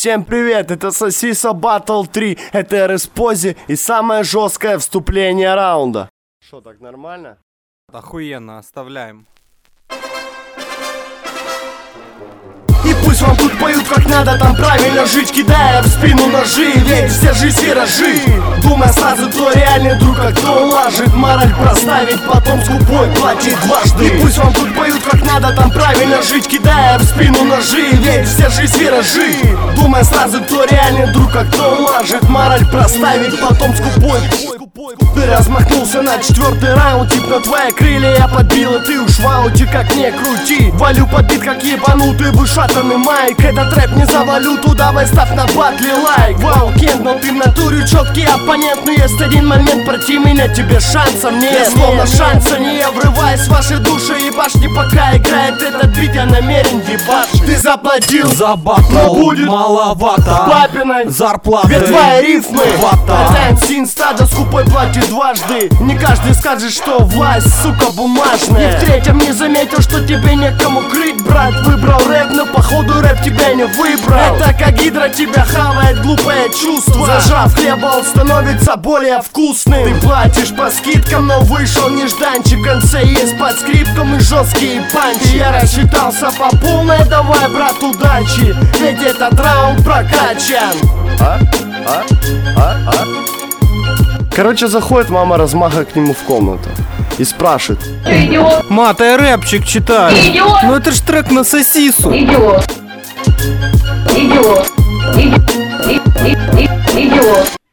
Всем привет, это Сосиса Battle 3, это РС Пози и самое жесткое вступление раунда. Что, так нормально? Охуенно, оставляем. И пусть вам тут поют как надо там правильно жить, кидая в спину ножи, ведь все жизни виражи. Думая сразу, кто реальный друг, а кто лажит. Мораль проставить, потом скупой платит дважды. И пусть вам тут поют как надо там правильно жить, кидая в спину ножи, ведь все жизни виражи. Думая сразу, кто реальный друг, а кто лажит. Мораль проставить, потом скупой. Ты размахнулся на четвертый раунд, тип на твои крылья я подбил, и ты уж в ауте, как не крути. Валю под бит, как ебанутый вышатанный майк. Этот рэп не за валюту, давай ставь на батли лайк. Вау, Кент, но ты в натуре четкий оппонент. Но есть один момент, пройти меня тебе шансов нет. Словно шанса не я врываюсь в ваши души и башни, пока играет этот бит, я намерен ебашить. Ты заплатил За батл будет маловато папиной зарплаты, ведь твои рифмы хвата. это МС стадо скупой платит дважды. Не каждый скажет, что власть, сука, бумажная. И в третьем не заметил, что тебе некому крыть, брат. Выбрал рэп, но походу рэп тебя не выбрал. Это как гидра тебя хавает глупое чувство. Зажав хлеба, он становится более вкусным. Ты платишь по скидкам, но вышел нежданчик. В конце есть под скрипком и жесткие панчи. Я рассчитался по полной, давай, брат, удачи, ведь этот раунд прокачан. Короче, заходит мама Размаха к нему в комнату и спрашивает: Идиот, Мат, я рэпчик читаю. идиот, Ну это ж трек на сосису. идиот, идиот, идиот, идиот.